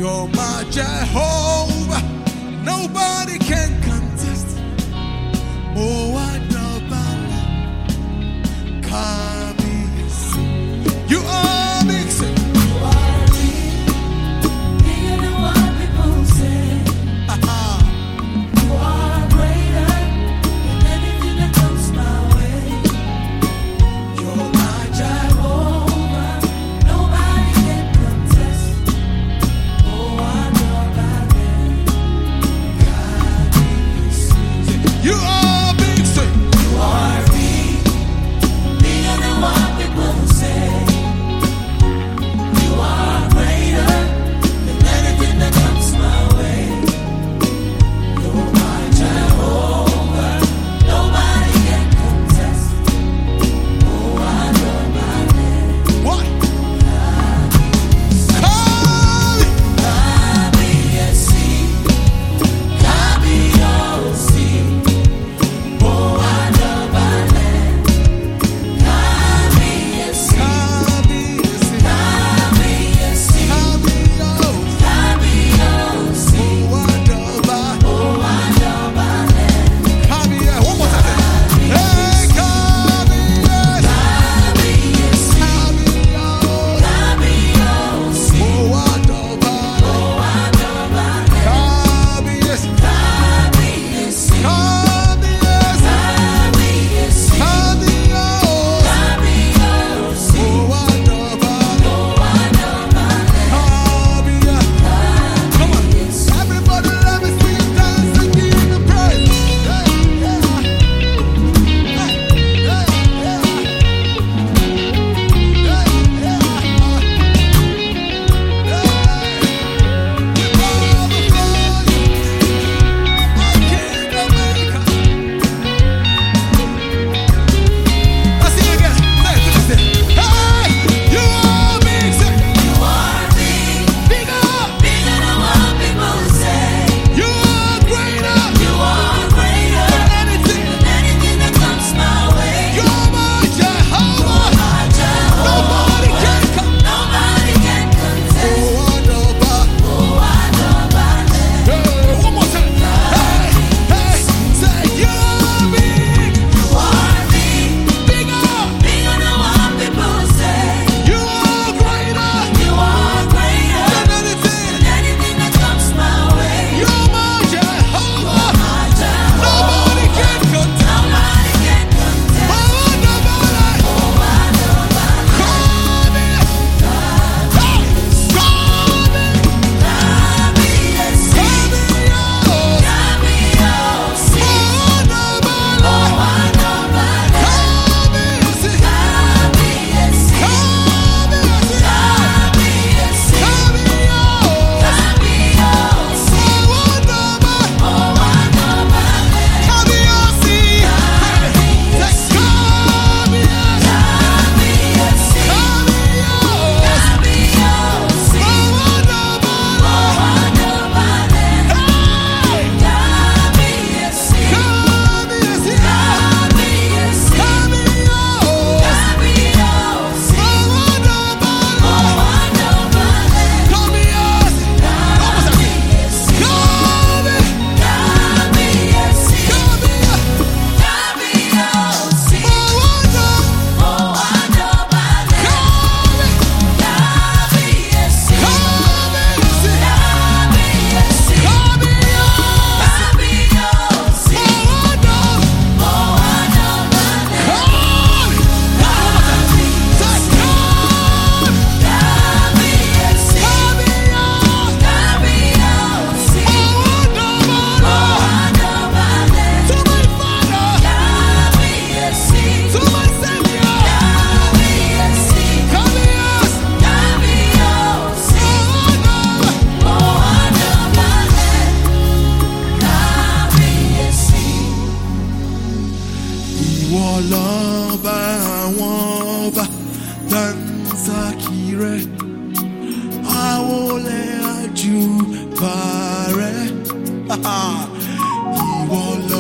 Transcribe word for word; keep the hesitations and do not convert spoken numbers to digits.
You're my Jehovah. Nobody can contest. Oh, I know about Kabiyesi. You are big, sir. You are big, bigger than what people say. You are greater than anything that comes my way. You're my Jehovah. Nobody can contest. Oh, I know about that. Kabiyesi. You are big, sir. You are big, bigger than what people say. You are greater than anything that comes my way. You're my Jehovah. Nobody can contest. Oh, I know my name. What? Kabi. Kabiyesi, Kabiyesi. Oh, I know my name. Kabiyesi, Kabiyesi. Kabiyesi, Kabiyesi. Kabiyesi. Oh, Adaba. Oh, I know my name. Kabiyesi. One more time. Hey, Kabiyesi. Kabiyesi, Kabiyesi. Kabiyesi. Oh, Adaba. Oh, I know my name. Kabiyesi. Kabiyesi, Kabiyesi. Kabiyesi. Kabiyesi. Kabiyesi. Oh, Adaba. Oh, I know my name. Kabiyesi. Come on. Everybody, let me see you dance and give him praise. Yeah, yeah. Yeah, yeah, yeah. Yeah, yeah. You are big, bigger than what people say. You are greater than anything that comes my way. You're my Jehovah. Nobody can contest. Oh, I know my name. You are big, bigger than what people say. You are greater than anything that comes my way. You're my Jehovah. My Jehovah. Nobody can contest. Nobody can contest. Oh, nobody. Oh, I know my name. Kabiyesi. Kabiyesi, Kabiyesi. Oh, nobody. Oh, I know my name. Kabiyesi. Kabiyesi, Kabiyesi. Kabiyesi, Kabiyesi. Kabiyesi. Oh, nobody. Oh, I know my name. Kabiyesi. Kabiyesi, Kabiyesi. Kabiyesi, Kabiyesi. Kabiyesi. Oh, nobody. Oh, I know my name. Hey. Kabiyesi, Kabiyesi. Kabiyesi, Kabiyesi. Kabiyesi. Oh, nobody. Oh, I know my name. Kabiyesi. Vamos aqui. Kabiyesi, Kabi. Kabiyesi, Oh, Kabiyesi. no. Oh, I know my name. Kabiyesi. Kabiyesi, Kabiyesi. Kabiyesi, Kabiyesi. Kabiyesi. Oh, no. Oh, I know my name. Kabi. Say Kabiyesi, Kabi. Kabiyesi, Kabiyesi. Kabiyesi. Oh, nobody. Oh, I know my name. To my Father. Kabiyesi, To my Savior. Kabiyesi, Kabiyesi. Kabiyesi. Oh, no. Oh, I know my name. Kabiyesi. Ìwọ lọ́ba àwọn ọba dansaki rẹ̀, àwọlẹ̀ àjùbà rẹ̀. Ìwọ